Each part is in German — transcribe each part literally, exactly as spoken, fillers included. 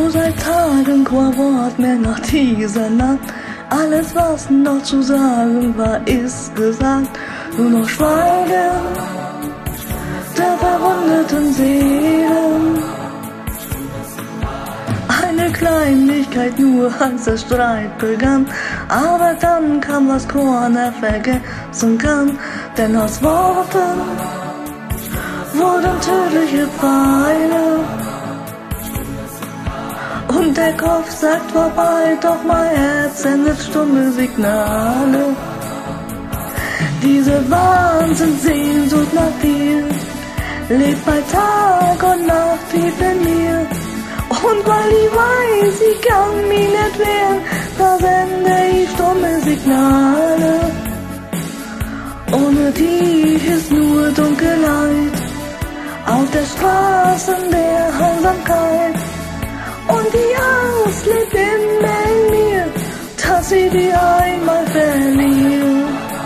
Nur seit Tagen kein Wort mehr nach dieser Nacht. Alles, was noch zu sagen war, ist gesagt. Nur noch Schweigen der verwundeten Seelen. Eine Kleinigkeit nur, als der Streit begann. Aber dann kam, was keiner vergessen kann. Denn aus Worten wurden tödliche Pfeile. Und der Kopf sagt vorbei, doch mein Herz sendet stumme Signale. Diese Wahnsinnssehnsucht nach dir lebt bei Tag und Nacht tief in mir. Und weil ich weiß, ich kann mich nicht wehren, da sende ich stumme Signale. Ohne dich ist nur Dunkelheit auf der Straße der Einsamkeit. Und die Angst lebt immer in mir, dass ich die einmal verliere.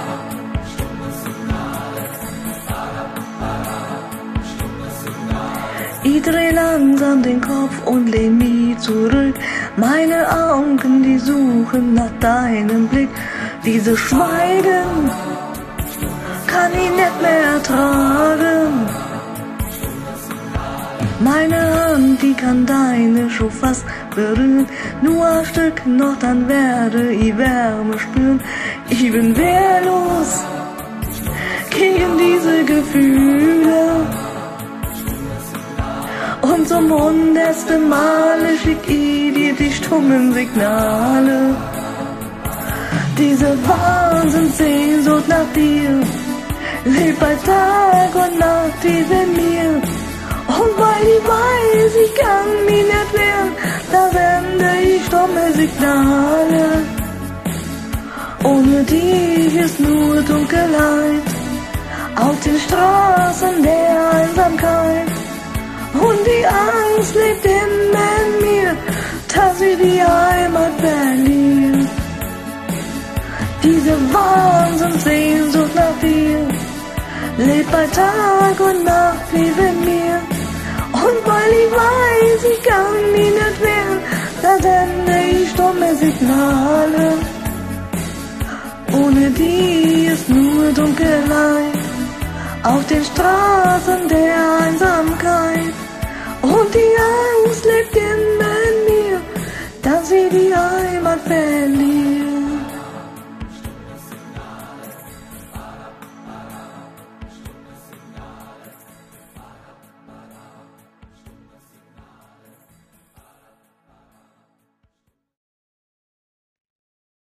Ich dreh langsam den Kopf und lehn mich zurück. Meine Augen, die suchen nach deinem Blick. Dieses Schweigen kann ich nicht mehr ertragen. Meine Hand, die kann deine schon fast berühren. Nur ein Stück noch, dann werde ich Wärme spüren. Ich bin wehrlos gegen diese Gefühle. Und zum hundertsten Male schick ich dir die stummen Signale. Diese Wahnsinnssehnsucht nach dir lebt bei Tag und Nacht tief in mir. Und weil ich weiß, ich kann mich nicht wehren, da sende ich stumme Signale. Ohne dich ist nur Dunkelheit auf den Straßen der Einsamkeit. Und die Angst lebt immer in mir, dass ich die Heimat verliere. Diese Wahnsinnssehnsucht nach dir lebt bei Tag und Nacht tief in mir. Und weil ich weiß, ich kann mich nicht wehren, da sende ich stumme Signale. Ohne die ist nur Dunkelheit auf den Straßen der Einsamkeit. Und die Angst lebt immer in mir, dass ich die Heimat verliere.